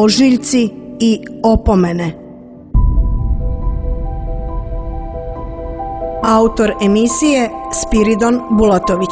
ožiljci i opomene. Autor emisije Spiridon Bulatović.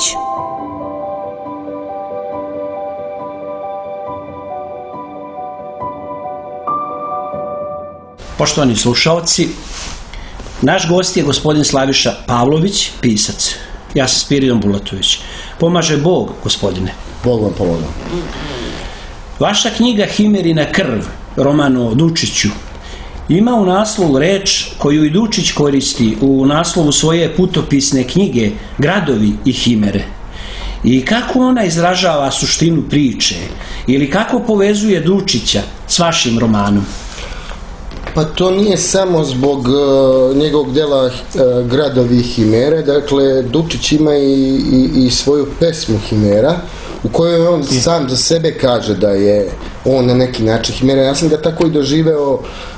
Poštovani slušalci, naš gost je gospodin Slaviša Pavlović, pisac. Ja sam Spiridon Bulatović. Pomaže Bog, gospodine. Bog vam pomoga. Vaša knjiga Himerina krv, roman o Dučiću, ima u naslovu reč koju i Dučić koristi u naslovu svoje putopisne knjige Gradovi i himere. I kako ona izražava suštinu priče ili kako povezuje Dučića s vašim romanom? Pa to nije samo zbog njegovog djela Gradovi i himere. Dakle, Dučić ima i svoju pesmu Himera, u kojoj on sam za sebe kaže da je on na neki način himera. Ja sam ga tako i doživeo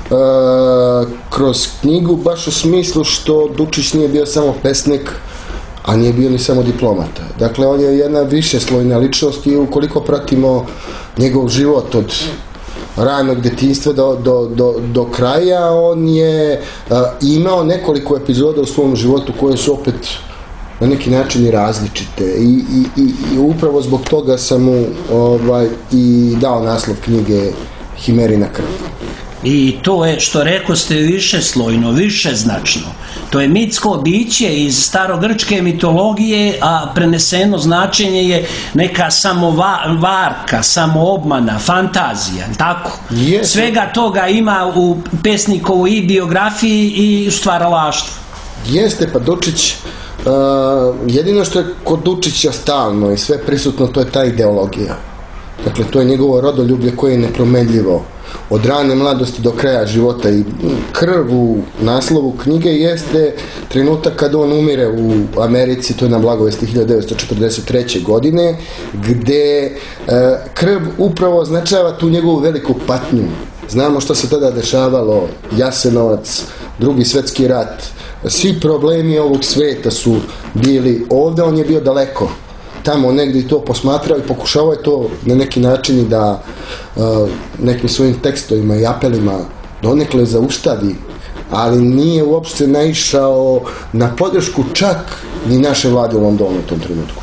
kroz knjigu, baš u smislu što Dučić nije bio samo pesnik, a nije bio ni samo diplomata. Dakle, on je jedna višeslojna ličnost i ukoliko pratimo njegov život od ranog djetinjstva do kraja, on je imao nekoliko epizoda u svom životu koje su opet na neki način i različite i upravo zbog toga sam mu i dao naslov knjige Himerina krv. I to je, što rekoste, višeslojno, višeznačno. To je mitsko biće iz starogrčke mitologije, a preneseno značenje je neka samovarka, samoobmana, fantazija, tako? Yes. Svega toga ima u pesnikovu i biografiji i stvaralaštvu. Jeste, pa Dučić, jedino što je kod Dučića stalno i sve prisutno, to je ta ideologija. Dakle, to je njegovo rodoljublje koje je nepromenljivo od rane mladosti do kraja života, i krv u naslovu knjige jeste trenutak kad on umire u Americi, to je na Blagovesti 1943. godine, gde krv upravo označava tu njegovu veliku patnju. Znamo što se tada dešavalo, Jasenovac, Drugi svjetski rat, svi problemi ovog svijeta su bili ovdje, on je bio daleko tamo negdje to posmatrao i pokušavao je to na neki način i da nekim svojim tekstovima i apelima donekle zaustavi, ali nije uopšte naišao na podršku čak ni naše vlade u Londonu u tom trenutku.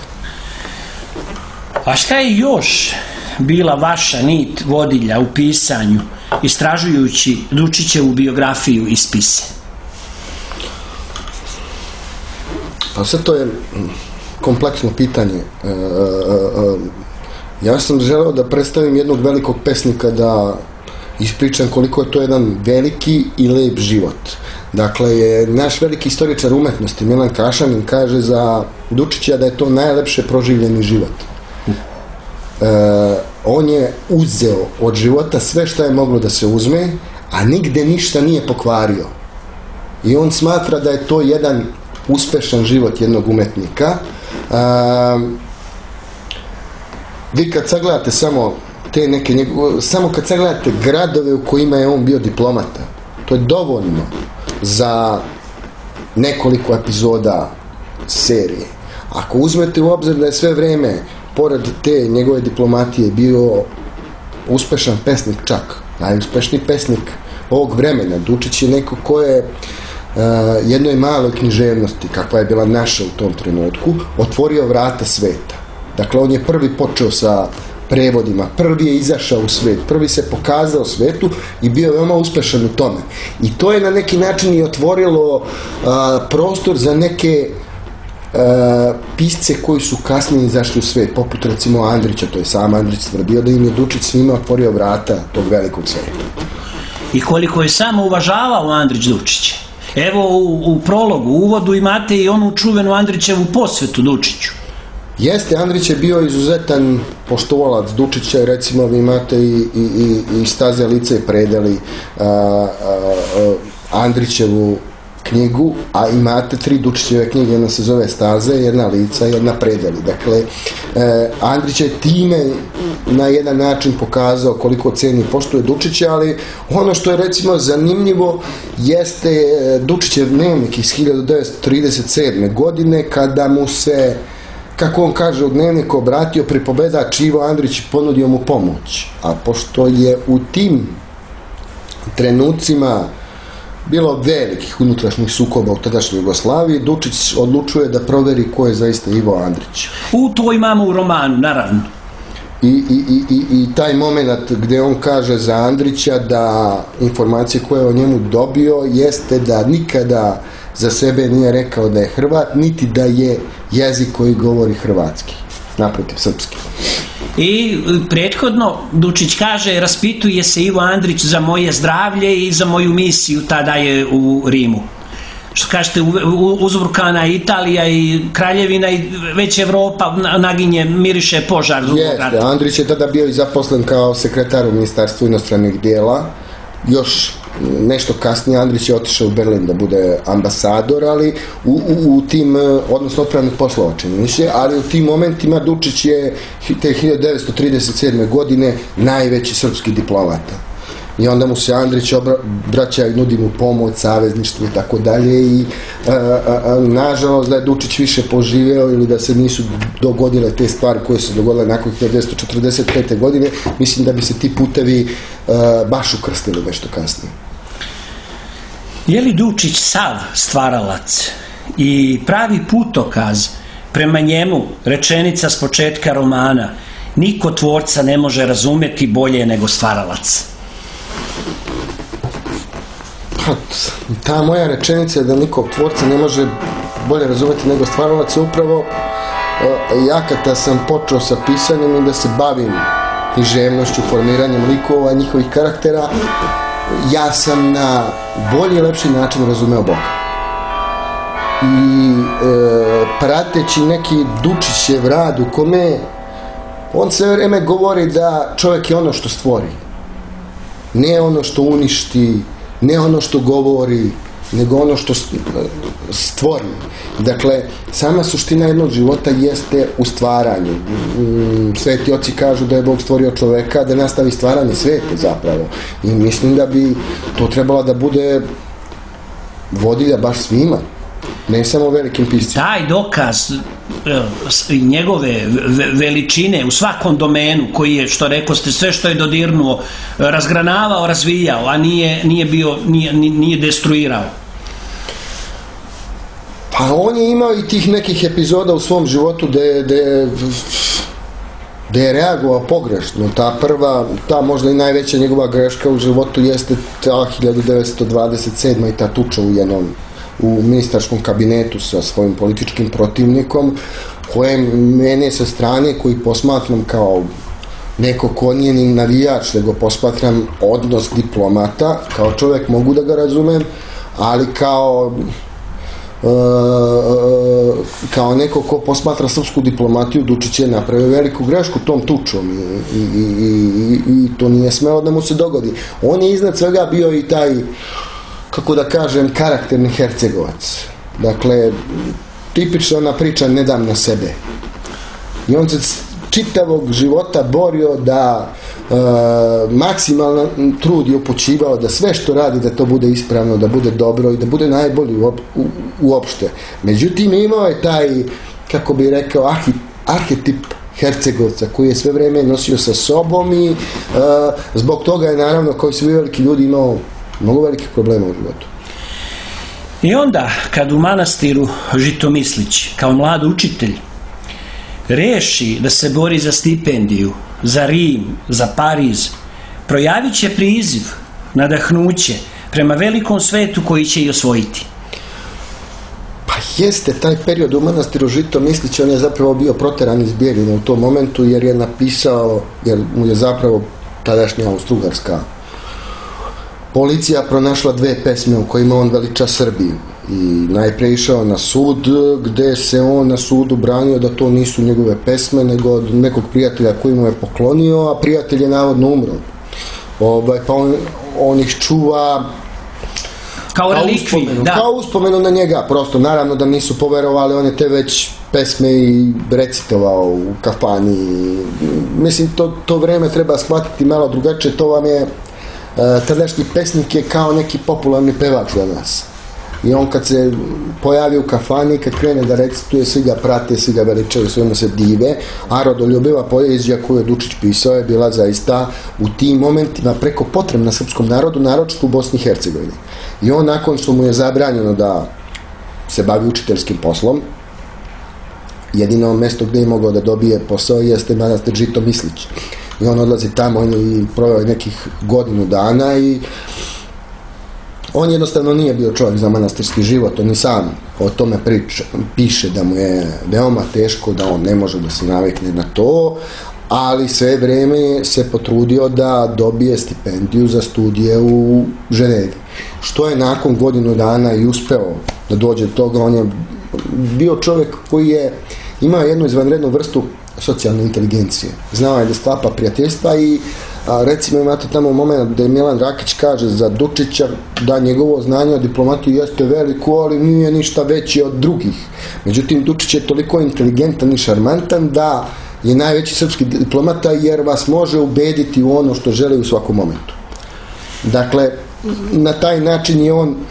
A šta je još bila vaša nit vodilja u pisanju, istražujući Dučićevu biografiju i spise? Pa sad to je kompleksno pitanje. Ja sam želeo da predstavim jednog velikog pesnika, da ispričam koliko je to jedan veliki i lep život. Dakle, naš veliki istoričar umetnosti Milan Kašanin kaže za Dučića da je to najlepše proživljeni život. On je uzeo od života sve što je moglo da se uzme, a nigde ništa nije pokvario. I on smatra da je to jedan uspešan život jednog umetnika. Vi kad sagledate samo te neke samo kad sagledate gradove u kojima je on bio diplomata, to je dovoljno za nekoliko epizoda serije. Ako uzmete u obzir da je sve vreme pored te njegove diplomatije bio uspešan pesnik, čak najuspešniji pesnik ovog vremena. Dučić je neko ko je jednoj maloj književnosti, kakva je bila naša u tom trenutku, otvorio vrata sveta. Dakle, on je prvi počeo sa prevodima, prvi je izašao u svet, prvi se pokazao svetu i bio je veoma uspešan u tome. I to je na neki način i otvorilo prostor za neke pisce koji su kasnije izašli u svet, poput recimo Andrića. To je sam Andrić tvrdio da im je Dučić svima otvorio vrata tog velikog sveta. I koliko je samo uvažavao Andrić Dučića. Evo u prologu, u uvodu imate i onu čuvenu Andrićevu posvetu Dučiću. Jeste, Andrić je bio izuzetan poštovalac Dučića, recimo vi imate i Staze lice i predeli Andrićevu knjigu, a imate 3 Dučićeve knjige, jedna se zove Staze, jedna lica, jedna predeli. Dakle, Andrić je time na jedan način pokazao koliko ceni i poštuje Dučića, ali ono što je recimo zanimljivo jeste Dučićev dnevnik iz 1937. godine, kada mu se kako on kaže u dnevniku, obratio pripovedač Ivo Andrić i ponudio mu pomoć. A pošto je u tim trenucima bilo velikih unutrašnjih sukoba u tadašnjoj Jugoslaviji, Dučić odlučuje da proveri ko je zaista Ivo Andrić. To imamo u romanu, naravno. I taj moment gdje on kaže za Andrića da informacije koje je o njemu dobio jeste da nikada za sebe nije rekao da je Hrvat, niti da je jezik koji govori hrvatski, naprotiv srpski. I prethodno Dučić kaže, raspituje se Ivo Andrić za moje zdravlje i za moju misiju, tada je u Rimu. Što kažete, uzburkana Italija i Kraljevina i već Evropa naginje, miriše požar drugog rata. Jeste, Andrić je tada bio i zaposlen kao sekretar u Ministarstvu inostranih dijela. Još nešto kasnije Andrić je otišao u Berlin da bude ambasador, ali u tim, odnosno otpravnih poslova čini se, ali u tim momentima Dučić je te 1937. godine najveći srpski diplomata. I onda mu se Andrić obraća i nudi mu pomoć, savezništvo i tako dalje i nažalost da je Dučić više poživeo ili da se nisu dogodile te stvari koje su dogodile nakon 1945. godine, mislim da bi se ti putevi baš ukrstili nešto kasnije. Je li Dučić sav stvaralac i pravi putokaz prema njemu, rečenica s početka romana, niko tvorca ne može razumjeti bolje nego stvaralac? Ta moja rečenica da nikog tvorca ne može bolje razumjeti nego stvaralac je upravo ja kada sam počeo sa pisanjem i da se bavim književnošću, formiranjem likova, njihovih karaktera, ja sam na bolji i lepši način razumeo Boga. I prateći neki Dučićev rad u kome on sve vrijeme govori da čovjek je ono što stvori, ne ono što uništi, ne ono što govori, nego ono što stvori. Dakle, sama suština jednog života jeste u stvaranju. Sveti oci kažu da je Bog stvorio čoveka da nastavi stvaranje sveta zapravo. I mislim da bi to trebalo da bude vodilja baš svima, ne samo velikim piscima. Taj dokaz njegove veličine u svakom domenu koji je, što rekoste, sve što je dodirnuo, razgranavao, razvijao, a nije destruirao. Pa on je imao i tih nekih epizoda u svom životu da je reagovao pogrešno. Ta možda i najveća njegova greška u životu jeste ta 1927. i ta tuča u ministarskom kabinetu sa svojim političkim protivnikom, koje mene sa strane, koji posmatram kao neko ko nije ni navijač, nego posmatram odnos diplomata, kao čovjek mogu da ga razumem, ali kao neko ko posmatra srpsku diplomatiju, Dučić je napravio veliku grešku tom tučom i to nije smelo da mu se dogodi. On je iznad svega bio i taj, kako da kažem, karakterni Hercegovac. Dakle, tipična ona priča ne dam na sebe. I on se čitavog života borio da maksimalno trud je upućivao da sve što radi da to bude ispravno, da bude dobro i da bude najbolji uopšte. Međutim, imao je taj, kako bi rekao, arhetip Hercegovca koji je sve vrijeme nosio sa sobom i zbog toga je naravno, kao i svi veliki ljudi, imao mnogo velikih problema u životu. I onda, kad u manastiru Žitomislić, kao mlad učitelj, reši da se bori za stipendiju, za Rim, za Pariz, projavit će priziv, nadahnuće prema velikom svetu koji će i osvojiti. Pa jeste, taj period u manastiru Žitomislić, on je zapravo bio proteran iz Bijeljine u tom momentu jer je napisao, jer mu je zapravo tadašnja Austrougarska policija pronašla 2 pesme u kojima on veliča Srbiju i najprije išao na sud gdje se on na sudu branio da to nisu njegove pesme nego od nekog prijatelja koji mu je poklonio, a prijatelj je navodno umro. Pa on ih čuva kao relikviju, kao uspomenu na njega, prosto naravno da nisu poverovali, on je te već pesme i recitovao u kafani. Mislim, to vrijeme treba shvatiti malo drugačije, to vam je tadašnji pesnik je kao neki popularni pevač za nas. i on kad se pojavi u kafani, kad krene da recituje, svi ga prate, svi ga veličaju, svi mu se dive, a rodoljubiva poezija koju je Dučić pisao je bila zaista u tim momentima preko potrebna srpskom narodu, naročito u Bosni i Hercegovini. I on, nakon što mu je zabranjeno da se bavi učiteljskim poslom, jedino mjesto gdje je mogao da dobije posao jeste manastir Žito Mislić. I on odlazi tamo i proveo je nekih godinu dana i on jednostavno nije bio čovjek za manastirski život, on i sam o tome piše da mu je veoma teško, da on ne može da se navikne na to, ali sve vrijeme se potrudio da dobije stipendiju za studije u Ženevi. Što je nakon godinu dana i uspeo da dođe do toga. On je bio čovjek koji je imao jednu izvanrednu vrstu socijalne inteligencije. Znao je da sklapa prijateljstva i recimo imate tamo moment gdje Milan Rakić kaže za Dučića da njegovo znanje o diplomatiji jeste veliko, ali nije ništa veći od drugih. Međutim, Dučić je toliko inteligentan i šarmantan da je najveći srpski diplomata jer vas može ubediti u ono što želi u svakom momentu. Dakle, na taj način je on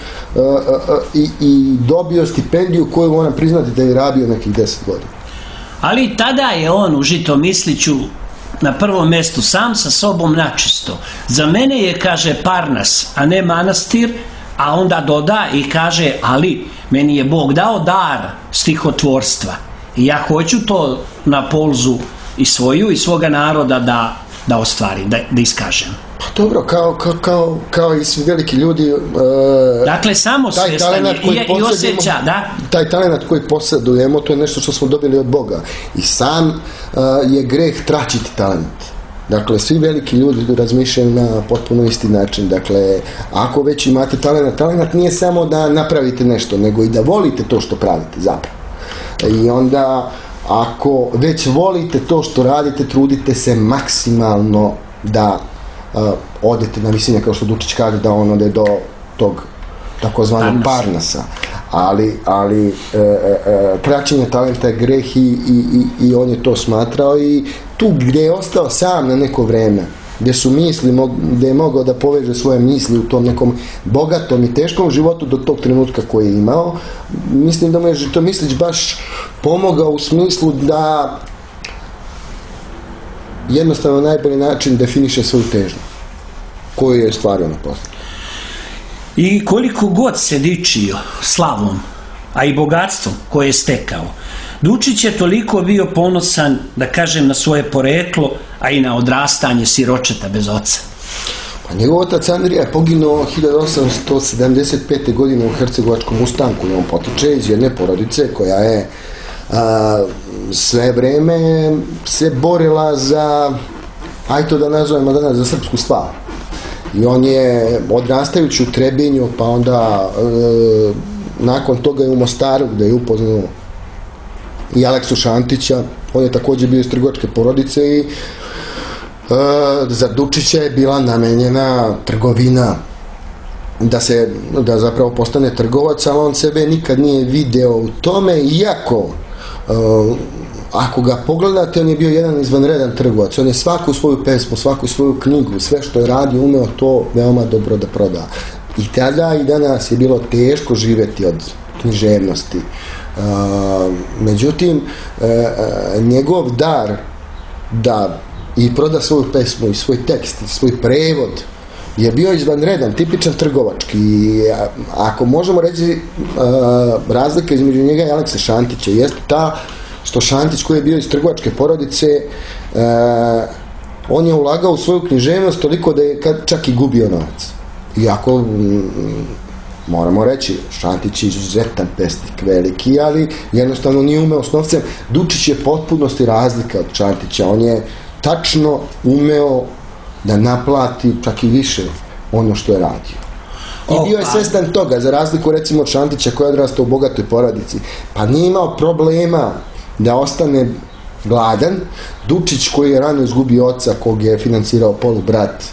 i dobio stipendiju koju moram priznati da je rabio nekih 10 godina. Ali tada je on u Žito Misliću na prvom mjestu sam sa sobom načisto. Za mene je, kaže, Parnas, a ne manastir, a onda doda i kaže, ali meni je Bog dao dar stihotvorstva i ja hoću to na polzu i svoju i svoga naroda da ostvarim, da iskažem. Pa dobro, kao i svi veliki ljudi, dakle, samosvjestan i osjeća, da? Taj talent koji posjedujemo, to je nešto što smo dobili od Boga. I sam je greh tračiti talent. Dakle, svi veliki ljudi razmišljaju na potpuno isti način. Dakle, ako već imate talent nije samo da napravite nešto, nego i da volite to što pravite zapravo. I onda, ako već volite to što radite, trudite se maksimalno da odete na visine, kao što Dučić kaže, da on ode do tog takozvanog Parnasa. Ali tračenje talenta je greh i on je to smatrao i tu gdje je ostao sam na neko vrijeme, gdje je mogao da poveže svoje misli u tom nekom bogatom i teškom životu do tog trenutka koji je imao, mislim da mu je Žito Mislić baš pomogao u smislu da jednostavno na najbolji način definiše svoju težnju koju je stvario na poslu. I koliko god se dičio slavom, a i bogatstvom koje je stekao, Dučić je toliko bio ponosan, da kažem, na svoje poreklo, a i na odrastanje siročeta bez oca. Pa njegov otac Andrija je poginuo 1875. godine u Hercegovačkom ustanku i on potiče iz jedne porodice koja je sve vreme se borila za, aj to da nazovemo danas, za srpsku stvar. I on je odrastajući u Trebinju, pa onda nakon toga je u Mostaru gdje je upoznao i Aleksu Šantića. On je također bio iz trgovačke porodice i za Dučića je bila namenjena trgovina, da zapravo postane trgovac, ali on sebe nikad nije video u tome, iako ako ga pogledate, on je bio jedan izvanredan trgovac. On je svaku svoju pesmu, svaku svoju knjigu, sve što je radio, umeo to veoma dobro da proda. I tada i danas je bilo teško živjeti od književnosti. Međutim, njegov dar da i proda svoju pesmu i svoj tekst i svoj prevod je bio izvanredan, tipičan trgovački. I ako možemo reći, razlika između njega i Alekse Šantića jeste ta što Šantić, koji je bio iz trgovačke porodice, on je ulagao u svoju književnost toliko da je čak i gubio novac. Iako, moramo reći, Šantić je izuzetan pesnik, veliki, ali jednostavno nije umeo s novcem. Dučić je potpunosti razlika od Šantića. On je tačno umeo da naplati čak i više ono što je radio. I bio je svestan toga, za razliku recimo od Šantića koji je odrastao u bogatoj porodici, pa nije imao problema da ostane gladan. Dučić, koji je rano izgubio oca kog je financirao polubrat,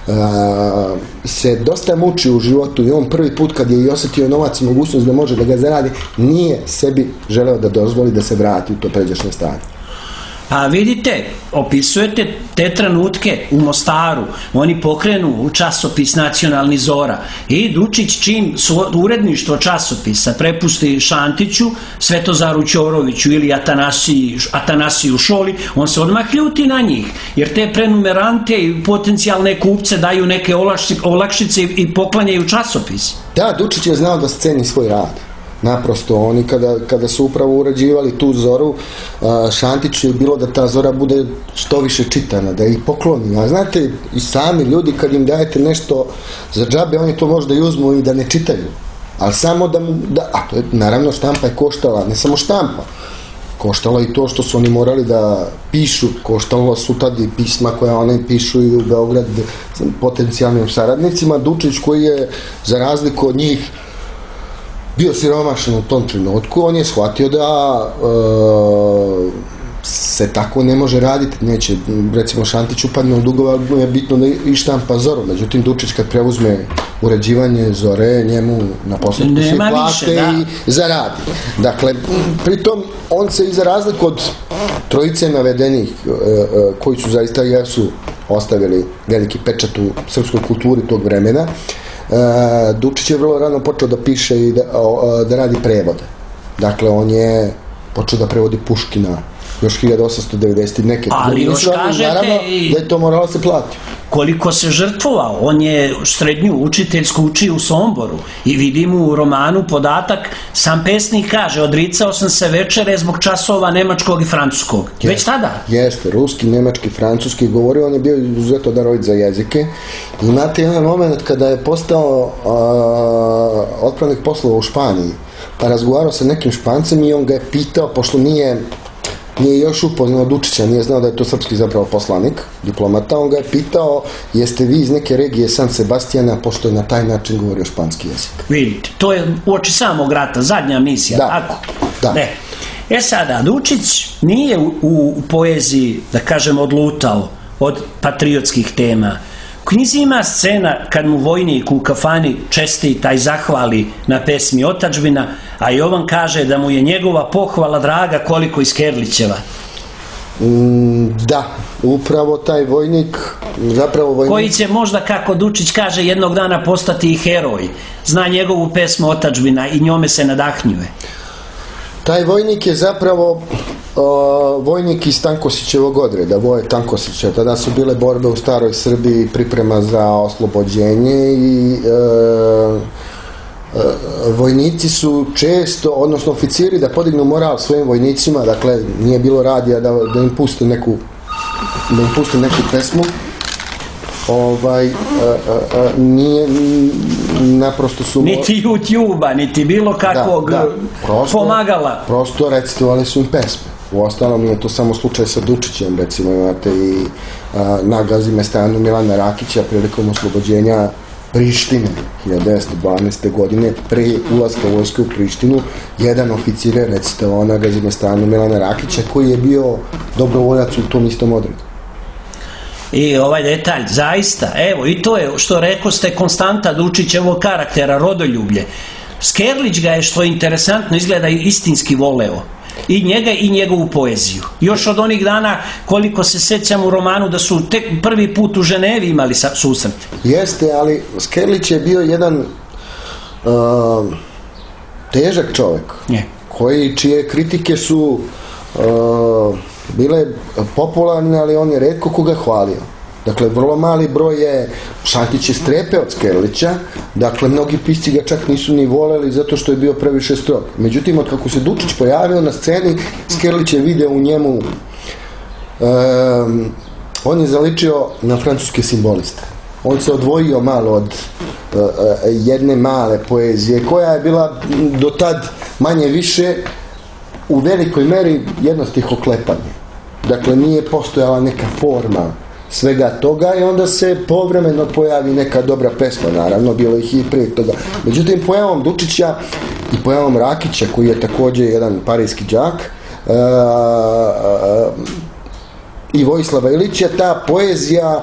se dosta muči u životu i on prvi put kad je i osjetio novac i mogućnost da može da ga zaradi, nije sebi želeo da dozvoli da se vrati u to pređašnje stanje. A vidite, opisujete te trenutke u Mostaru, oni pokrenu u časopis Nacionalni Zora i Dučić čim uredništvo časopisa prepusti Šantiću, Svetozaru Ćoroviću ili Atanasiju Šoli, on se odmah ljuti na njih, jer te prenumerante i potencijalne kupce daju neke olakšice i poklanjaju časopis. Da, Dučić je znao da sceni svoj rad. Naprosto, oni kada su upravo urađivali tu Zoru, Šantiću je bilo da ta Zora bude što više čitana, da ih pokloni. A znate, i sami ljudi kad im dajete nešto za džabe, oni to možda i uzmu i da ne čitaju. Ali samo a to je, naravno, štampa je koštala, ne samo štampa. Koštalo i to što su oni morali da pišu, koštalo su tad i pisma koja oni pišu i u Beograd potencijalnim saradnicima. Dučić, koji je, za razliku od njih, bio siromašan u tom trenutku, on je shvatio da se tako ne može raditi, neće, recimo Šantić upadne u dugova, je bitno da i štampa Zoru, međutim Dučić kad preuzme uređivanje Zore, njemu na posledku se plate i zaradi. Dakle, pritom on se i za razliku od trojice navedenih, koji su zaista jesu ostavili veliki pečat u srpskoj kulturi tog vremena, Dučić je vrlo rano počeo da piše i da radi prevode. Dakle, on je počeo da prevodi Puškina još 1890 neke. Ali još kažete naravno, da je to moralo se plati. Koliko se žrtvovao, on je srednju učiteljsku učio u Somboru i vidimo u romanu podatak, sam pesnik kaže, odricao sam se večere zbog časova nemačkog i francuskog. Već tada? Jeste, ruski, nemački, francuski govorio, on je bio izuzetno darovit za jezike. Imate jedan moment kada je postao otpravnik poslova u Španiji, pa razgovarao sa nekim Špancem i on ga je pitao, pošto nije još upoznao Dučića, nije znao da je to srpski zapravo poslanik, diplomata, on ga je pitao, jeste vi iz neke regije San Sebastijana, pošto je na taj način govorio španski jezik. Vidite, to je uoči samog rata, zadnja misija, tako? Da. Ne. Sada, Dučić nije u poeziji, da kažem, odlutao od patriotskih tema. U knjizi ima scena kad mu vojnik u kafani čestita i zahvali na pesmi Otadžbina, a Jovan kaže da mu je njegova pohvala draga koliko i Skerlićeva. Da, upravo taj vojnik, koji će možda, kako Dučić kaže, jednog dana postati i heroj. Zna njegovu pesmu Otadžbina i njome se nadahnjuje. Taj vojnik je zapravo vojnik iz Tankosićevog odreda, Voje Tankosića. Tada su bile borbe u staroj Srbiji, priprema za oslobođenje i vojnici su često, odnosno oficiri, da podignu moral svojim vojnicima, dakle nije bilo radija da im puste neku pesmu, nije, naprosto su niti YouTube-a, niti bilo kakvog pomagala, prosto recitovali su im pesme. Uostalom nije to samo slučaj sa Dučićem, recimo imate i na Gazimestanu Milana Rakića prilikom oslobođenja Prištine 1912. godine, pre ulaska vojske u Prištinu, jedan oficir je recitovao na Gazimestanu Milana Rakića, koji je bio dobrovoljac u tom istom odredu. I ovaj detalj, zaista, evo, i to je što rekoste konstanta Dučićevog karaktera, rodoljublje. Skerlić ga je, što je interesantno, izgleda istinski voleo. I njega i njegovu poeziju. Još od onih dana, koliko se sećam u romanu, da su tek prvi put u Ženevi imali susret. Jeste, ali Skerlić je bio jedan težak čovjek, čije kritike su bile popularne, ali on je retko koga hvalio. Dakle, vrlo mali broj je, Šantić je strepe od Skerlića, dakle, mnogi pisci ga čak nisu ni voleli zato što je bio previše strog. Međutim, od kako se Dučić pojavio na sceni, Skerlić je video u njemu, on je zaličio na francuske simboliste. On se odvojio malo od jedne male poezije, koja je bila do tad manje više u velikoj meri jedno stihoklepanje. Dakle, nije postojala neka forma svega toga i onda se povremeno pojavi neka dobra pesma, naravno, bilo ih i prije toga. Međutim, pojavom Dučića i pojavom Rakića, koji je također jedan parijski đak, i Vojislava Ilića, ta poezija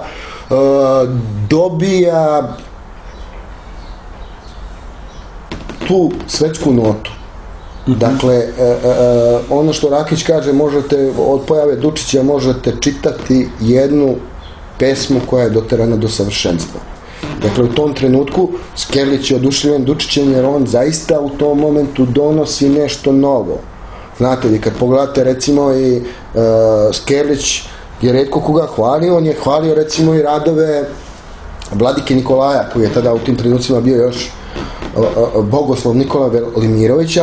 dobija tu svetsku notu. Dakle, ono što Rakić kaže, možete od pojave Dučića možete čitati jednu pesmu koja je doterana do savršenstva. Dakle, u tom trenutku Skerlić je oduševljen Dučićem jer on zaista u tom momentu donosi nešto novo. Znate, vi kad pogledate recimo i Skerlić je retko koga hvalio, on je hvalio recimo i radove Vladike Nikolaja, koji je tada u tim trenucima bio još bogoslov Nikola Velimirović,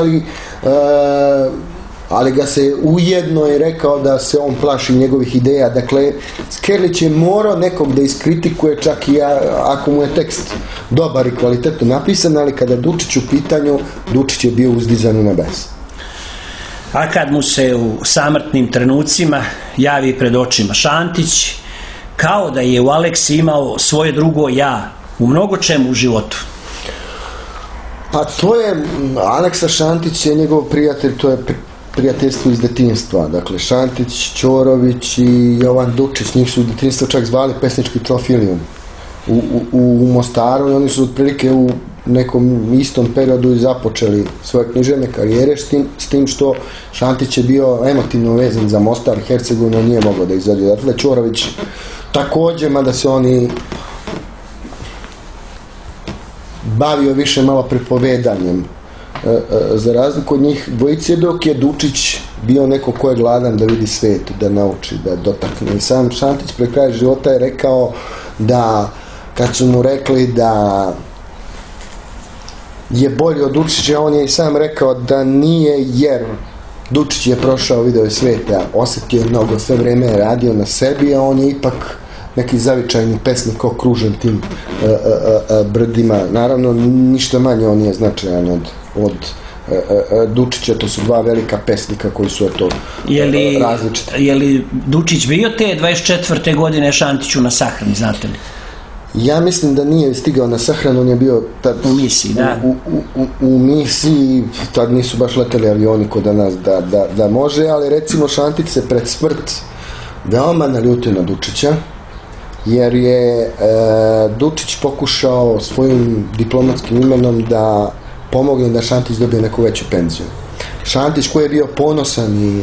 ali ga se ujedno je rekao da se on plaši njegovih ideja. Dakle, Skerlić je morao nekog da iskritikuje, čak i ako mu je tekst dobar i kvalitetno napisan, ali kada je Dučić u pitanju, Dučić je bio uzdizan u nebes. A kad mu se u samrtnim trenucima javi pred očima Šantić, kao da je u Aleksi imao svoje drugo ja u mnogo čemu u životu. Pa to je, Aleksa Šantić je njegov prijatelj, to je prijateljstvo iz detinjstva. Dakle, Šantić, Ćorović i Jovan Dučić, njih su u detinjstvu čak zvali pesnički trofilijum u Mostaru i oni su otprilike u nekom istom periodu i započeli svoje književne karijere, s tim što Šantić je bio emotivno vezan za Mostar, Hercegovinu, nije mogao da izađe. Dakle, Ćorović također, mada se oni bavio više malo pripovedanjem za razliku od njih dvojice, dok je Dučić bio neko ko je gladan da vidi svijet, da nauči, da dotakne. I sam Šantić pred kraj života je rekao da kad su mu rekli da je bolji od Dučića, on je i sam rekao da nije, jer Dučić je prošao, video je svijeta, osjetio je mnogo, sve vrijeme je radio na sebi, a on je ipak neki zavičajni pesnik okružen tim brdima. Naravno, ništa manje on je značajan od Dučića, to su dva velika pesnika koji su različiti. Je li Dučić bio te 24. godine Šantiću na sahrani, znate li? Ja mislim da nije stigao na sahranu, on je bio tad u misiji, da. U misiji, tad nisu baš leteli avioni kod nas da može, ali recimo Šantić se pred smrt veoma naljutio na Dučića, jer je Dučić pokušao svojim diplomatskim imenom da pomogne da Šantić dobije neku veću penziju. Šantić koji je bio ponosan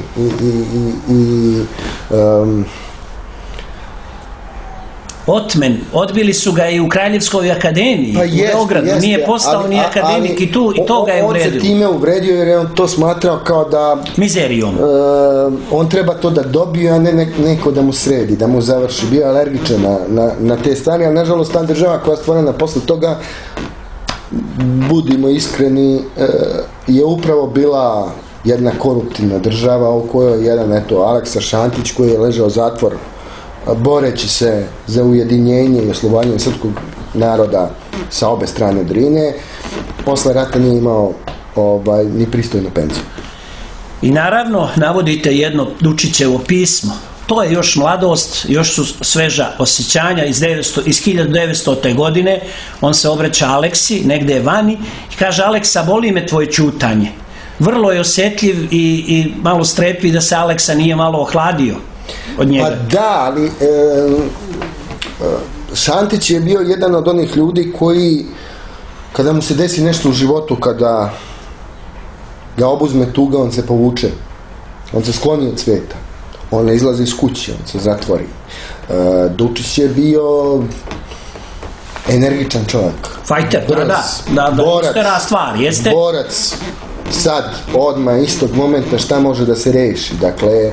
Otmen, odbili su ga i u Kraljevskoj akademiji u Beogradu, nije postao ni akademik i to ga je uvredio. On se time uvredio jer je on to smatrao kao da mizerijom. On treba to da dobije, a ne neko da mu sredi, da mu završi. Bio alergičan na te stvari, ali nažalost ta država koja je stvorena posle toga, budimo iskreni, je upravo bila jedna koruptivna država u kojoj jedan, Aleksa Šantić, koji je ležao zatvor boreći se za ujedinjenje i oslobađanje srpskog naroda sa obe strane Drine, posle rata nije imao ni pristojnu penziju. I naravno navodite jedno Dučićevo pismo. To je još mladost, još su sveža osjećanja iz 1900. godine. On se obraća Aleksi, negde je vani, i kaže: Aleksa, boli me tvoje ćutanje. Vrlo je osjetljiv i malo strepi da se Aleksa nije malo ohladio od njega. Pa da, ali Šantić je bio jedan od onih ljudi koji, kada mu se desi nešto u životu, kada ga obuzme tuga, on se povuče, on se skloni od svijeta, on ne izlazi iz kuće, on se zatvori. Dučić je bio energičan čovjek, fajter, borac, sad, odmah, istog momenta šta može da se reši. Dakle,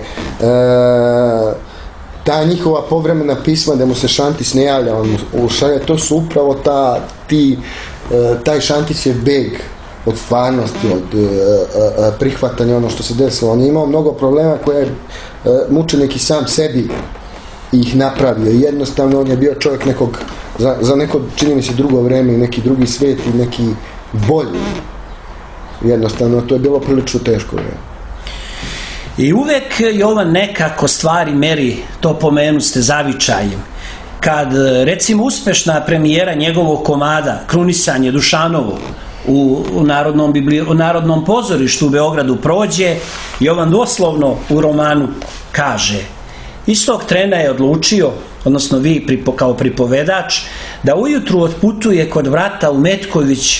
ta njihova povremena pisma da mu se Šantić ne javlja, on mu šalje, to su upravo taj Šantić je beg od stvarnosti, od prihvatanja ono što se desilo. On je imao mnogo problema koje je mučenik i sam sebi ih napravio. Jednostavno on je bio čovjek nekog, za neko, čini mi se, drugo vreme i neki drugi svijet i neki bolji. Jednostavno, to je bilo prilično teško. I uvek Jovan nekako stvari meri, to pomenuste, zavičajem. Kad, recimo, uspešna premijera njegovog komada, Krunisanje Dušanovo, u Narodnom pozorištu u Beogradu prođe, Jovan doslovno u romanu kaže: istog trena je odlučio, odnosno vi kao pripovedač, da ujutru otputuje kod vrata u Metković,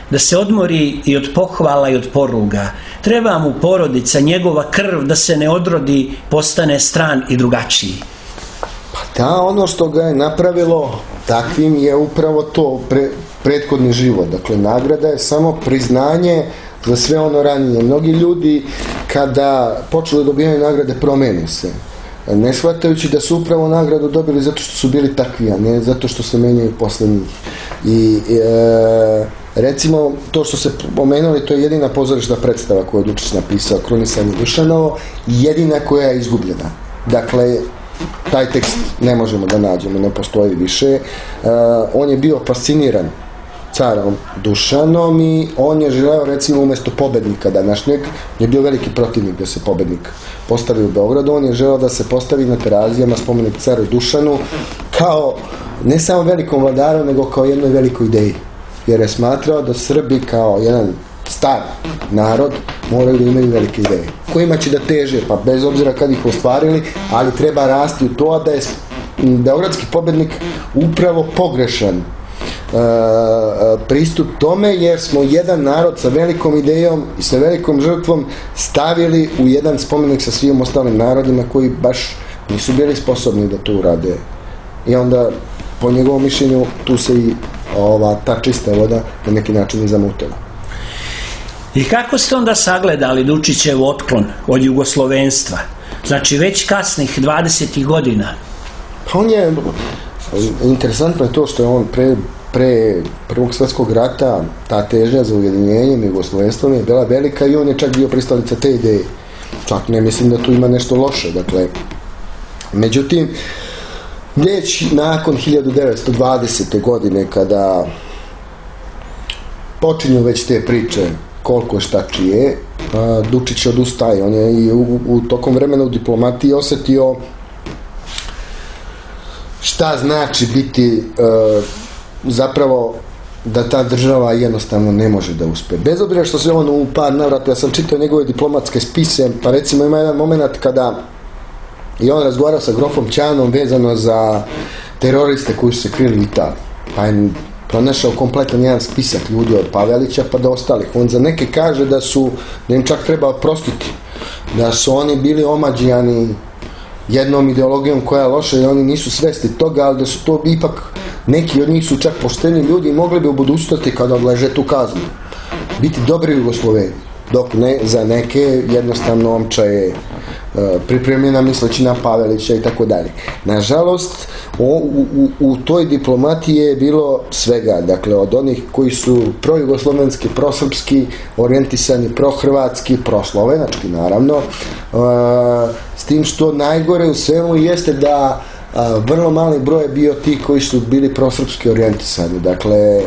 da se odmori i od pohvala i od poruga. Treba mu porodica, njegova krv da se ne odrodi, postane stran i drugačiji. Pa da, ono što ga je napravilo takvim je upravo to, prethodni život. Dakle, nagrada je samo priznanje za sve ono ranije. Mnogi ljudi kada počeli dobijaju nagrade promene se, ne shvatajući da su upravo nagradu dobili zato što su bili takvi, a ne zato što se menjaju posle njih. I recimo, to što se pomenuli, to je jedina pozorišna predstava koju je Dučić napisao, Krunisanje Dušanovo, jedina koja je izgubljena. Dakle, taj tekst ne možemo da nađemo, ne postoji više. On je bio fasciniran carom Dušanom i on je želeo, recimo, umjesto pobednika današnjeg, je bio veliki protivnik da se pobednik postavi u Beogradu, on je želeo da se postavi na Terazijama spomenik caru Dušanu kao ne samo velikom vladaru, nego kao jednoj velikoj ideji, jer je smatrao da Srbi kao jedan star narod moraju da imaju velike ideje kojima će da teže, pa bez obzira kad ih ostvarili, ali treba rasti u to, da je beogradski pobednik upravo pogrešan pristup tome, jer smo jedan narod sa velikom idejom i sa velikom žrtvom stavili u jedan spomenik sa svim ostalim narodima koji baš nisu bili sposobni da to urade. I onda, po njegovom mišljenju, tu se i ta čista voda na neki način i zamutila. I kako ste onda sagledali Dučićev otklon od jugoslovenstva? Znači već kasnih 20. godina. Pa on je, interesantno je to što je on pre Prvog svjetskog rata, ta težnja za ujedinjenjem jugoslovenstvom je bila velika i on je čak bio pristalica te ideje. Čak ne mislim da tu ima nešto loše, dakle. Međutim, već nakon 1920. godine, kada počinju već te priče koliko šta čije, Dučić odustaje. On je i u tokom vremena u diplomatiji osetio šta znači biti zapravo da ta država jednostavno ne može da uspe. Bez obzira što se on u par navrata, ja sam čitao njegove diplomatske spise, pa recimo ima jedan moment kada je on razgovarao sa grofom Ćanom vezano za teroriste koji su se krili u Italiji. Pa je pronašao kompletan jedan spisak ljudi od Pavelića pa do ostalih. On za neke kaže da su, da im čak treba oprostiti, da su oni bili omađijani jednom ideologijom koja je loša i oni nisu svesni toga, ali da su to ipak, neki od njih su čak pošteni ljudi i mogli bi u budućnosti kada odleže tu kaznu biti dobri Jugosloveni, dok ne, za neke jednostavno omča je pripremljena misleći na Pavelića i tako dalje. Nažalost, u toj diplomatiji je bilo svega, dakle od onih koji su projugoslovenski, prosrpski, orijentisani, prohrvatski, proslovenački naravno, s tim što najgore u svemu jeste da vrlo mali broj je bio ti koji su bili prosrpski orijentisani, dakle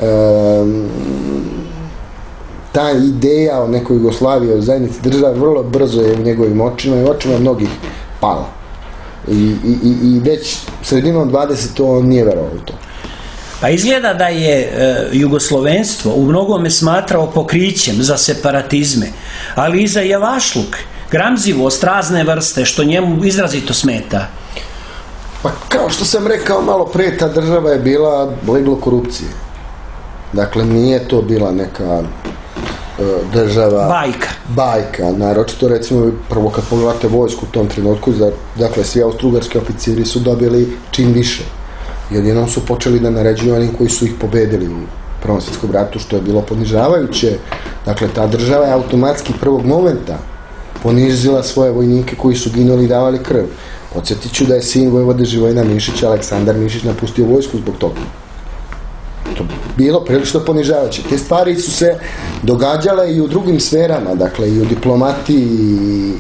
ta ideja o nekoj Jugoslaviji, o zajednici država, vrlo brzo je u njegovim očima i očima mnogih pala. I već sredinom 20. on nije verovao u to. Pa izgleda da je jugoslovenstvo u mnogome smatrao pokrićem za separatizme, ali i za javašluk, gramzivost razne vrste, što njemu izrazito smeta. Pa kao što sam rekao malo pre, ta država je bila leglo korupcije. Dakle, nije to bila neka država bajka, naročito recimo prvo kad pogledate vojsku u tom trenutku, dakle svi austrougarski oficiri su dobili čin više, jednom su počeli da naređuju onim koji su ih pobedili u Prvom svjetskom ratu, što je bilo ponižavajuće. Dakle, ta država je automatski prvog momenta ponizila svoje vojnike koji su ginuli i davali krv. Podsjetit ću da je sin vojvode Živojina Mišića, Aleksandar Mišić, napustio vojsku zbog toga. To bilo prilično ponižavajuće. Te stvari su se događale i u drugim sferama, dakle i u diplomatiji,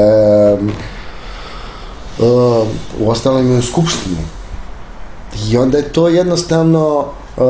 u ostalim i u skupštini. I onda je to jednostavno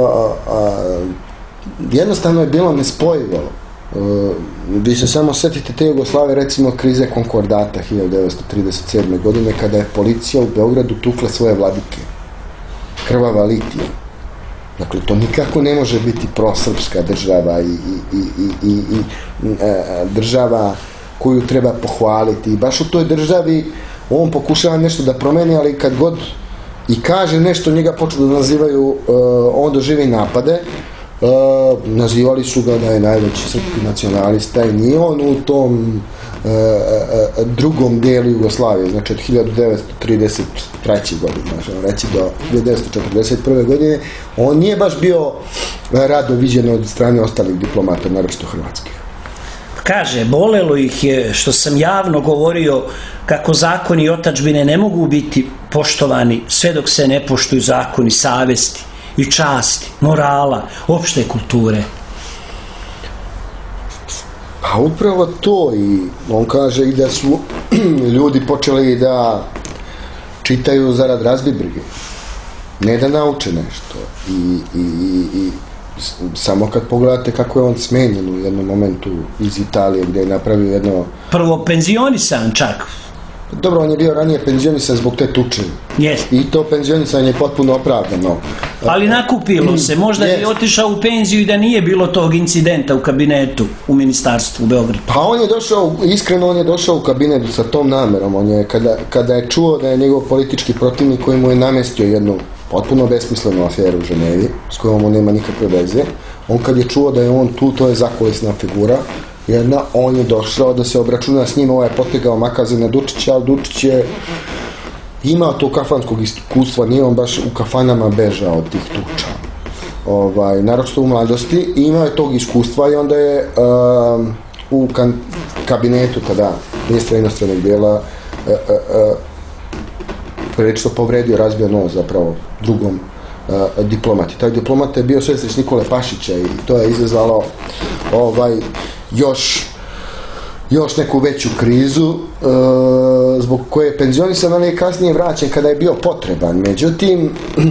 je bilo nespojivo. Vi se samo setite te Jugoslavije, recimo krize Konkordata 1937. godine, kada je policija u Beogradu tukla svoje vladike. Krvava litija. Dakle, to nikako ne može biti prosrpska država i država koju treba pohvaliti. I baš u toj državi on pokušava nešto da promeni, ali kad god i kaže nešto, njega počnu da nazivaju, on doživi napade, nazivali su ga da je najveći srpski nacionalista i nije on u tom drugom dijelu Jugoslavije, znači od 1933. godine, možemo reći do 1941. godine, on nije baš bio rado viđen od strane ostalih diplomata, naročito hrvatskih. Kaže, bolelo ih je što sam javno govorio kako zakoni otadžbine ne mogu biti poštovani sve dok se ne poštuju zakoni savesti i časti, morala, opšte kulture. A upravo to, i on kaže i da su ljudi počeli da čitaju zarad razbibrige, ne da nauče nešto. I samo kad pogledate kako je on smenjen u jednom momentu iz Italije gdje je napravio jedno... Prvo penzionisan čak. Dobro, on je bio ranije penzionisan zbog te tuče. Yes. I to penzionisanje je potpuno opravdano. Ali nakupilo se, možda je otišao u penziju i da nije bilo tog incidenta u kabinetu u ministarstvu u Beogradu. Pa on je došao, iskreno on je došao u kabinet sa tom namerom. On je, kada je čuo da je njegov politički protivnik koji mu je namestio jednu potpuno besmislenu aferu u Ženevi, s kojom on nema nikakve veze, on kad je čuo da je on tu, to je zakulisna figura, jedna, on je došao da se obračuna s njim, ovaj je potegao makaze na Dučića, ali Dučić je imao to kafanskog iskustva, nije on baš u kafanama bežao od tih tuča. Naročito u mladosti, i imao je tog iskustva i onda je u kabinetu tada ministra inostranih djela prilično povredio, razbio nos zapravo drugom diplomati. Taj diplomat je bio sestrić Nikole Pašića i to je izazvalo još neku veću krizu zbog koje je penzionisan, ali je kasnije vraćen kada je bio potreban. Međutim,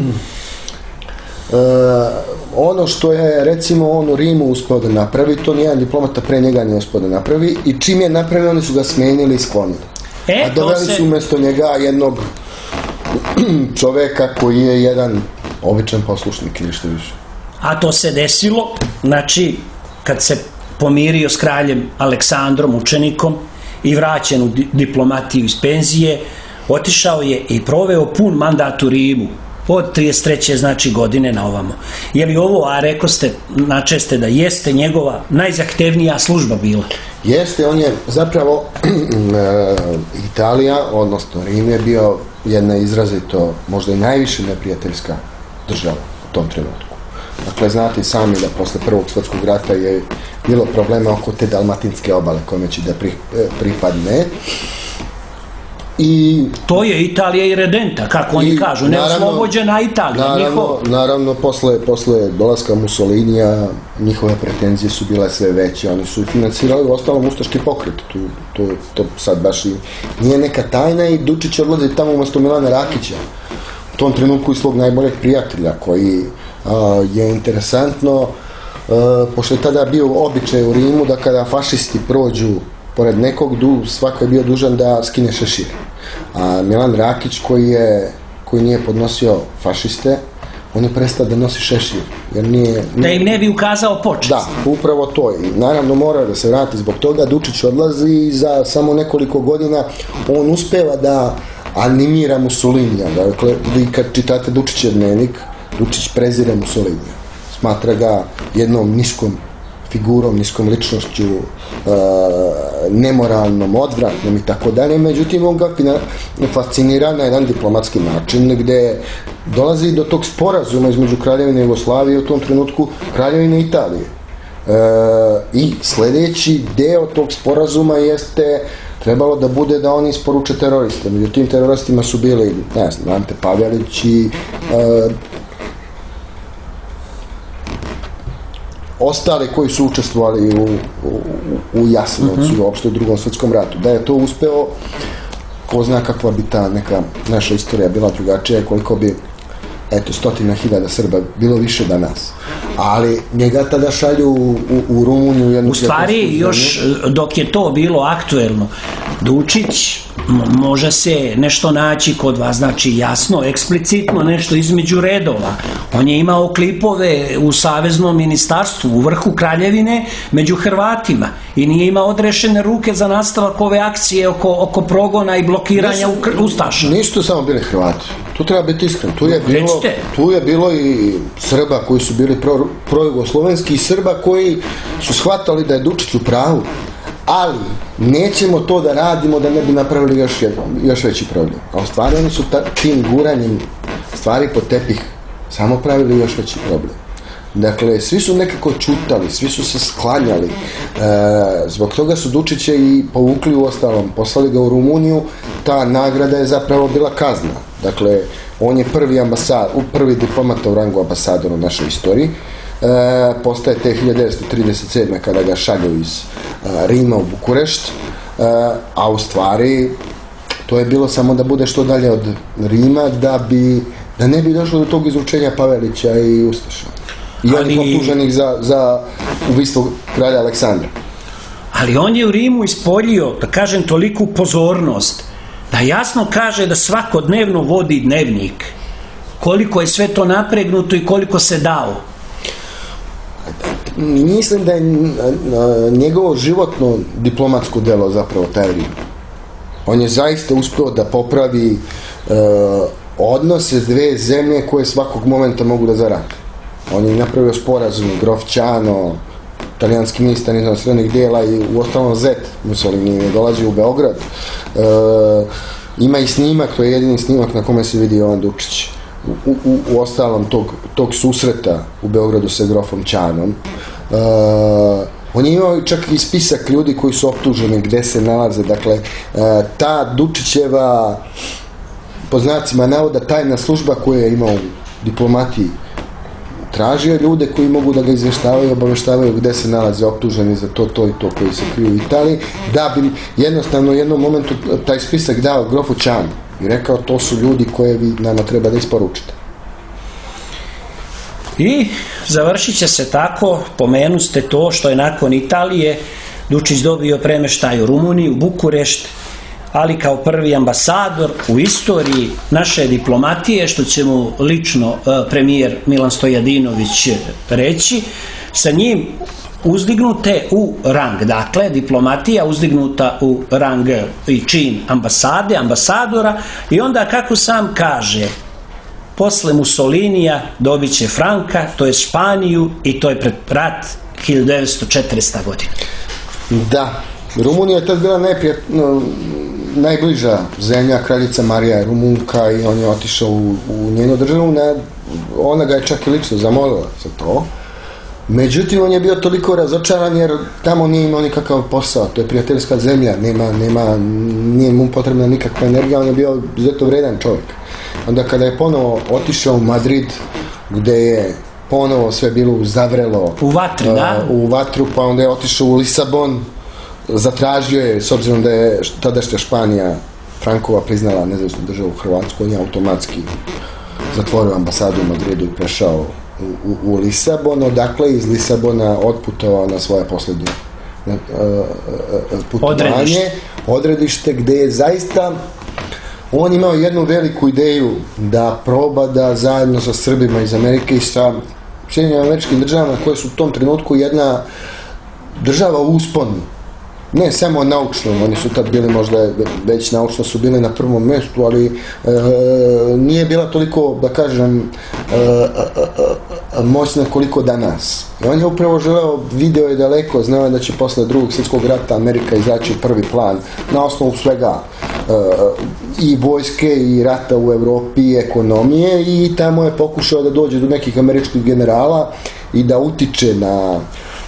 ono što je recimo on u Rimu uspio da napravi, to nijedan diplomata pre njega nije uspio da napravi, i čim je napravio, oni su ga smenili i sklonili. A doveli su umjesto njega jednog čoveka koji je jedan običan poslušnik ili što više. A to se desilo, znači, kad se pomirio s kraljem Aleksandrom, učenikom, i vraćen u diplomatiju iz penzije, otišao je i proveo pun mandat u Rimu, od 33. znači godine na ovamo. Je li ovo, a rekao ste načeste da jeste njegova najzahtevnija služba bila? Jeste, on je zapravo Italija, odnosno Rim je bio jedna izrazito, možda i najviše neprijateljska država u tom trenutku. Dakle, znate i sami da posle Prvog svjetskog rata je bilo problema oko te dalmatinske obale kome će da pripadne. I to je Italija i redenta, kako oni kažu, neoslobođena Italija. Naravno, posle dolaska Mussolinija, njihove pretenzije su bile sve veće, oni su financirali u ostalom ustaški pokret, to sad baš i nije neka tajna, i Dučić odlazi tamo umjesto Milana Rakića, u tom trenutku i svog najboljeg prijatelja, koji je interesantno, pošto je tada bio običaj u Rimu da kada fašisti prođu pored nekog, svako je bio dužan da skine šešir. A Milan Rakić, koji nije podnosio fašiste, on je prestao da nosi šešir. Da im ne bi ukazao počest. Da, upravo to. I naravno mora da se vrati zbog toga. Dučić odlazi i za samo nekoliko godina on uspeva da animira Mussolinija. Dakle, vi kad čitate Dučićev dnevnik, Dučić prezire Mussolinija. Smatra ga jednom niskom figurom, niskom ličnošću, nemoralnom, odvratnom i tako dalje. Međutim, on ga fascinira na jedan diplomatski način, gde dolazi do tog sporazuma između Kraljevine Jugoslavije, u tom trenutku Kraljevine Italije. I sljedeći deo tog sporazuma jeste trebalo da bude da oni isporuče teroriste. Međutim, teroristima su bili, ne znam, Ante Pavelić i ostali koji su učestvovali u Jasenovcu i uopšte u Drugom svjetskom ratu. Da je to uspeo, ko zna kakva bi ta neka naša istorija bila drugačija, koliko bi, stotina hiljada Srba bilo više danas. Ali njega tada šalju u Rumuniju. U stvari, još dok je to bilo aktuelno, Dučić može se nešto naći kod vas, znači jasno, eksplicitno nešto između redova. On je imao klipove u Saveznom ministarstvu, u vrhu Kraljevine, među Hrvatima i nije imao odrešene ruke za nastavak ove akcije oko progona i blokiranja ustaša. Nisu to samo bili Hrvati, tu treba biti iskren, tu je bilo i Srba koji su bili projugoslovenski i Srba koji su shvatali da je Dučić u pravu, ali nećemo to da radimo da ne bi napravili još veći problem. A u stvari oni su tim guranjem stvari po tepih samo pravili još veći problem. Dakle, svi su nekako čutali, svi su se sklanjali. Zbog toga su Dučića i povukli u ostalom, poslali ga u Rumuniju, ta nagrada je zapravo bila kazna. Dakle, on je prvi diplomata u rangu ambasadora u našoj istoriji. Postaje te 1937. kada ga šalju iz Rima u Bukurešt, a u stvari to je bilo samo da bude što dalje od Rima, da ne bi došlo do tog izručenja Pavelića i ustaša i onih optuženih za ubistvo kralja Aleksandra. Ali on je u Rimu ispoljio, da kažem, toliku pozornost da jasno kaže da svakodnevno vodi dnevnik, koliko je sve to napregnuto i koliko se dao. Mislim da je njegovo životno diplomatsko delo zapravo taj Rim. On je zaista uspio da popravi odnose dve zemlje koje svakog momenta mogu da zarade. On je napravio sporazum Grofćano, italijanski ministar srednjih dijela i u ostalom Zet Mussolini je dolazio u Beograd. Ima i snimak, to je jedini snimak na kome se vidi Jovan Dučić. U ostalom tog susreta u Beogradu sa grofom Ćanom. On je imao čak i spisak ljudi koji su optuženi gde se nalaze. Dakle, ta Dučićeva, po znacima navoda, tajna služba koju je imao u diplomatiji, tražio ljude koji mogu da ga izveštavaju i obaveštavaju gde se nalaze optuženi za to i to koji se kriju u Italiji, da bi jednostavno u jednom momentu taj spisak dao grofu Ćanu i rekao to su ljudi koje vi nama treba da isporučite. I završit će se tako, pomenuste to što je nakon Italije Dučić dobio premeštaj u Rumuniju, u Bukurešt, ali kao prvi ambasador u istoriji naše diplomatije, što će mu lično premijer Milan Stojadinović reći, sa njim uzdignute u rang, dakle diplomatija uzdignuta u rang i čin ambasade, ambasadora, i onda kako sam kaže, posle Mussolinija dobit će Franka, to je Španiju, i to je pred rat 1940. godina. Da, Rumunija je tad bila najbliža zemlja, kraljica Marija je Rumunka i on je otišao u njenu državu, ona ga je čak i lično zamolila za to. Međutim, on je bio toliko razočaran jer tamo nije imao nikakav posao, to je prijateljska zemlja, nije mu potrebna nikakva energija, on je bio izuzetno vredan čovjek. Onda kada je ponovo otišao u Madrid, gde je ponovo sve bilo zavrelo u vatru, pa onda je otišao u Lisabon, zatražio je, s obzirom da je tadašnja Španija Frankova priznala nezavisnu državu Hrvatsku, on je automatski zatvorio ambasadu u Madridu i prešao u Lisabon, odakle iz Lisabona otputovao na svoje posljednje putovanje, odredište, gde je zaista on imao jednu veliku ideju da proba da zajedno sa Srbima iz Amerike i sa Sjedinjenim Američkim Državama, koje su u tom trenutku jedna država u usponu, ne samo naučno, oni su tad bili možda već naučno su bili na prvom mjestu, ali nije bila toliko, da kažem, moćna koliko danas. I on je upravo želeo, video je daleko, znao da će posle Drugog svjetskog rata Amerika izaći u prvi plan na osnovu svega i vojske i rata u Evropi i ekonomije, i tamo je pokušao da dođe do nekih američkih generala i da utiče na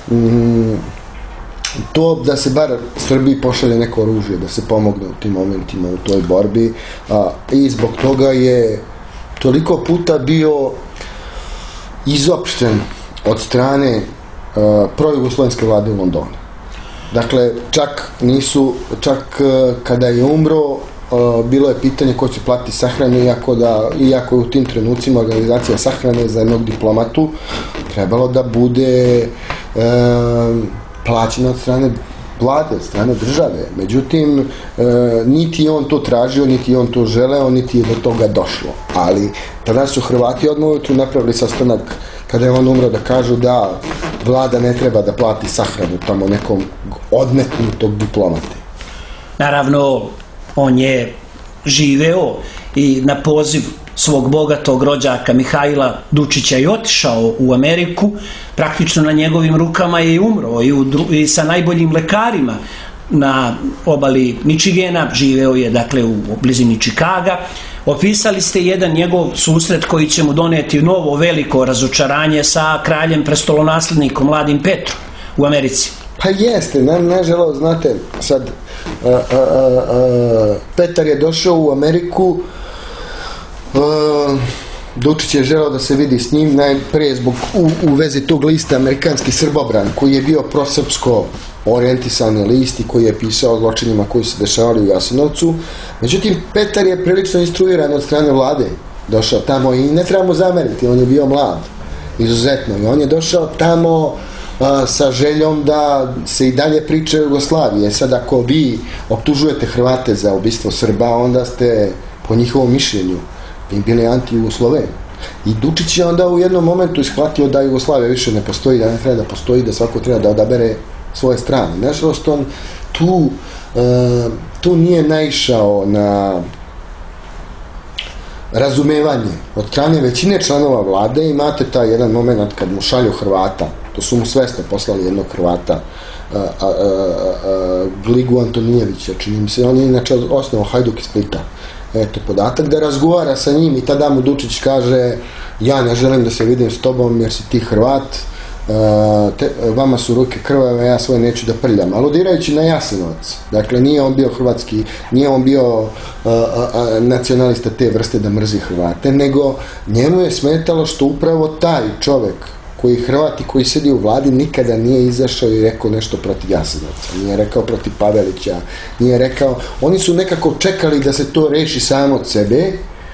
to da se bar Srbiji pošalje neko oružje, da se pomogne u tim momentima u toj borbi, i zbog toga je toliko puta bio izopšten od strane projugoslovenske vlade u Londonu. Dakle, čak kada je umro, bilo je pitanje ko će platiti sahranu, iako je u tim trenucima organizacija sahrane za jednog diplomatu trebalo da bude plaćena od strane vlade, od strane države. Međutim, niti je on to tražio, niti je on to želeo, niti je do toga došlo. Ali tada su Hrvati odmah ujutru napravili sastanak kada je on umro da kažu da vlada ne treba da plati sahranu tamo nekom odmetnutog diplomate. Naravno, on je živeo i na poziv svog bogatog rođaka Mihajla Dučića i otišao u Ameriku, praktično na njegovim rukama je i umro i sa najboljim lekarima na obali Michigana, živeo je dakle u blizini Čikaga. Opisali ste jedan njegov susret koji će mu doneti novo veliko razočaranje sa kraljem prestolonaslednikom mladim Petrom u Americi. Pa jeste, nažalost, znate, sad Petar je došao u Ameriku, Dučić je želeo da se vidi s njim najprije zbog u vezi tog lista Amerikanski Srbobran, koji je bio prosrpsko orijentisani list i koji je pisao o zločinima koji se dešavali u Jasenovcu. Međutim, Petar je prilično instruiran od strane vlade došao tamo i ne trebamo zameriti, on je bio mlad, izuzetno, i on je došao tamo sa željom da se i dalje priča o Jugoslaviji. Sad, ako vi optužujete Hrvate za ubistvo Srba, onda ste, po njihovom mišljenju, bili anti-Jugosloveni. I Dučić je onda u jednom momentu ishvatio da Jugoslavija više ne postoji, da ne treba da postoji, da svako treba da odabere svoje strane. Nažalost, on tu nije naišao na razumevanje od strane većine članova vlade. Imate taj jedan moment kad mu šalju Hrvata, to su mu svesno poslali jednog Hrvata, Gligu Antonijevića, čini mi se, on je inače osnovao Hajduk iz Splita. Eto, podatak da razgovara sa njim i tada mu Dučić kaže: ja ne želim da se vidim s tobom jer si ti Hrvat, vama su ruke krvave, ja svoje neću da prljam. Aludirajući na Jasenovac. Dakle, nije on bio hrvatski, nije on bio nacionalista te vrste da mrzi Hrvate, nego njemu je smetalo što upravo taj čovek koji Hrvati koji sedi u vladi nikada nije izašao i rekao nešto protiv Jasenovca, nije rekao protiv Pavelića, nije rekao, oni su nekako čekali da se to reši samo od sebe.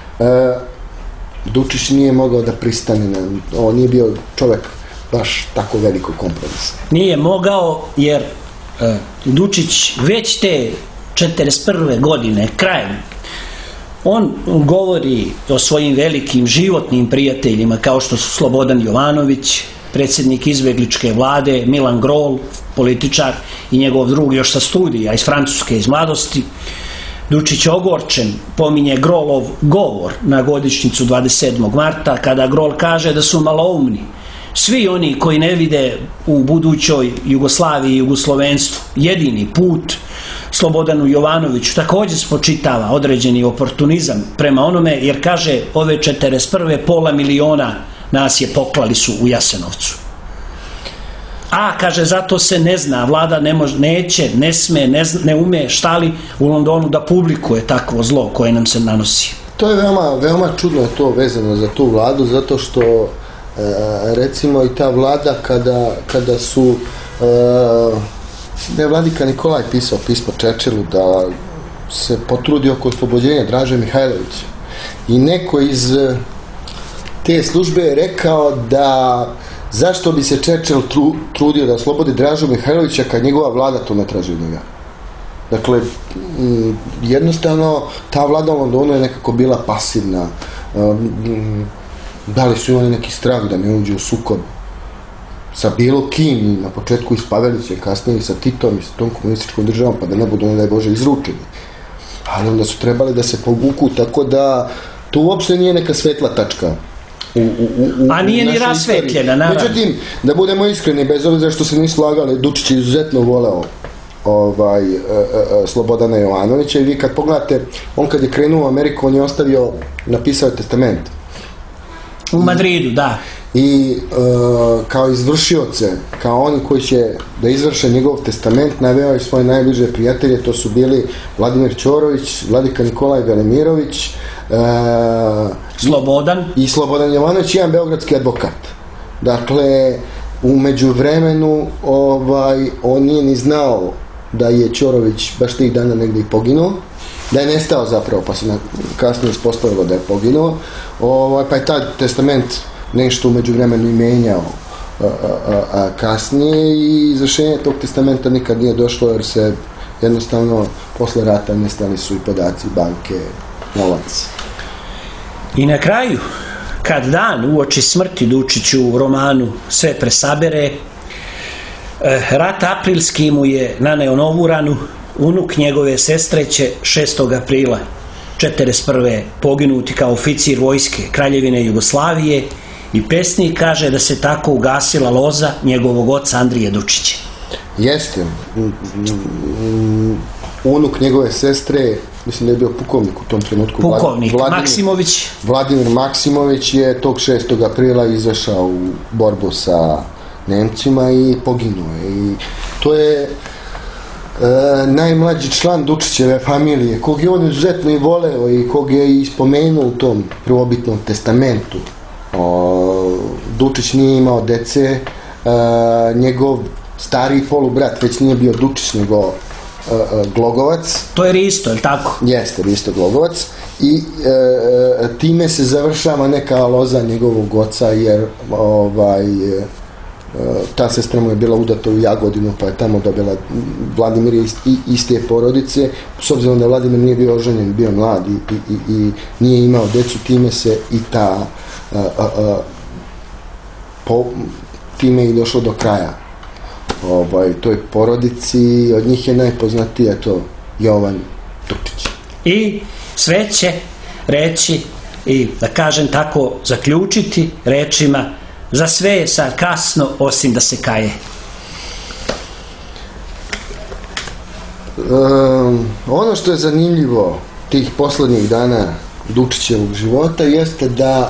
Dučić nije mogao da pristane na, on nije bio čovek baš tako veliko kompromisa. Nije mogao jer Dučić već te 1941. godine, krajem, on govori o svojim velikim životnim prijateljima kao što su Slobodan Jovanović, predsjednik izbjegličke vlade, Milan Grol, političar, i njegov drug još sa studija iz Francuske, iz mladosti. Dučić ogorčen pominje Grolov govor na godišnjicu 27. marta kada Grol kaže da su maloumni svi oni koji ne vide u budućoj Jugoslaviji i jugoslovenstvu jedini put. Slobodanu Jovanoviću također spočitava određeni oportunizam prema onome, jer kaže ove 1941. 500.000 nas je poklali su u Jasenovcu. A kaže zato se ne zna, vlada ne može, neće, ne sme, ne ume, šta li u Londonu da publikuje takvo zlo koje nam se nanosi. To je veoma čudno je to vezano za tu vladu, zato što recimo i ta vlada kada su da je vladika Nikolaj pisao pismo Churchillu da se potrudi oko oslobođenja Draže Mihajlovića i neko iz te službe je rekao da zašto bi se Churchill trudio da oslobodi Dražu Mihajlovića kad njegova vlada to ne traži od njega. Dakle, jednostavno ta vlada u Londonu je nekako bila pasivna. Da li su imali neki strah da ne uđe u sukob sa bilo kim, na početku iz Pavelića, kasnije sa Titom i sa tom komunističkom državom, pa da ne budu, ne daj Bože, izručeni. Ali onda su trebali da se povuku, tako da to uopšte nije neka svetla tačka. A nije ni rasvetljena, naravno. Međutim, da budemo iskreni, bez obzira što se nisu slagali, Dučić je izuzetno voleo Slobodana Jovanovića i vi kad pogledate, on kad je krenuo u Ameriku, on je napisao testament. U Madridu, da. I kao izvršioce, kao oni koji će da izvrše njegov testament, naveo je svoje najbliže prijatelje, to su bili Vladimir Ćorović, vladika Nikolaj Velimirović, Slobodan i Slobodan Jovanović, jedan beogradski advokat. Dakle, u međuvremenu on nije ni znao da je Ćorović baš tih dana negdje i poginuo, da je nestao zapravo, pa se kasnije ispostavilo da je poginuo, pa je taj testament nešto u međuvremenu i menjao kasnije i izvršenje tog testamenta nikad nije došlo jer se jednostavno posle rata nestali su i podaci banke, novac. I na kraju, kad dan uoči smrti Dučiću u romanu sve presabere, rat aprilski mu je naneo novu ranu. Unuk njegove sestre će 6. aprila 1941. poginuti kao oficir vojske Kraljevine Jugoslavije i pesnik kaže da se tako ugasila loza njegovog oca Andrije Dučića. Jeste. Unuk njegove sestre, mislim da je bio pukovnik u tom trenutku. Pukovnik Maksimović. Vladimir Maksimović je tog 6. aprila izašao u borbu sa Nemcima i poginuo je. I to je najmlađi član Dučićeve familije, kog je on izuzetno i voleo i kog je i spomenuo u tom prvobitnom testamentu. Dučić nije imao dece, njegov stariji polubrat već nije bio Dučić, nego Glogovac. To je Risto, je li tako? Jeste, Risto Glogovac. I time se završava neka loza njegovog oca, jer ta sestra mu je bila udata u Jagodinu, pa je tamo dobila. Vladimir je iz te porodice, s obzirom da Vladimir nije bio oženjen, bio mlad i nije imao decu, time se i ta time je došlo do kraja toj porodici. Od njih je najpoznatija to Jovan Dučić. I sve će reći i, da kažem tako, zaključiti rečima: za sve je sad kasno, osim da se kaje. Ono što je zanimljivo tih poslednjih dana Dučićevog života jeste da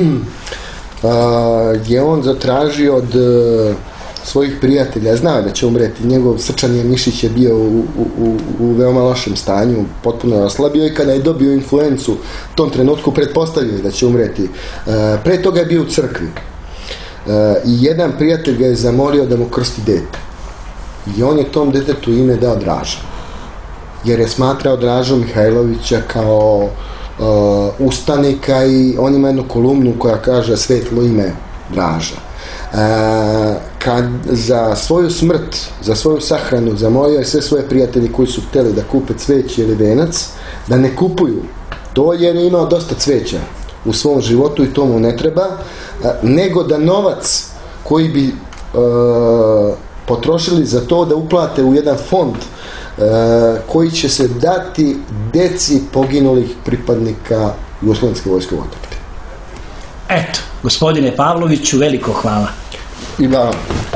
je on zatražio od svojih prijatelja, znao da će umreti, njegov srčani mišić je bio u veoma lošem stanju, potpuno je oslabio i kada je dobio influencu u tom trenutku pretpostavio da će umreti. Pre toga je bio u crkvi i jedan prijatelj ga je zamolio da mu krsti dete i on je tom detetu ime dao Draža, jer je smatrao Dražu Mihajlovića kao ustanika i on ima jednu kolumnu koja kaže svetlo ime Draža. Kad za svoju smrt, za svoju sahranu zamolio je sve svoje prijatelji koji su hteli da kupe cveće ili venac da ne kupuju to, jer je imao dosta cveća u svom životu i to mu ne treba, nego da novac koji bi potrošili za to da uplate u jedan fond koji će se dati deci poginulih pripadnika Jugoslovenske vojske u Otadžbini. Eto, gospodine Pavloviću, veliko hvala. I vama.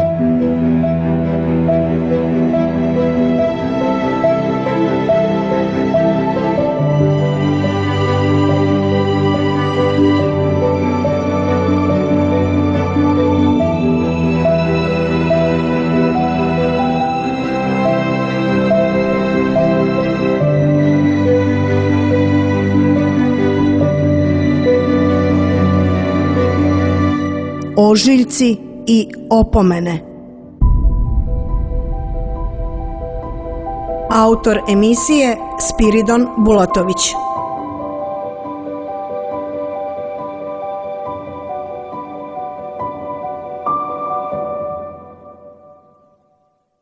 Ožiljci i opomene. Autor emisije Spiridon Bulatović.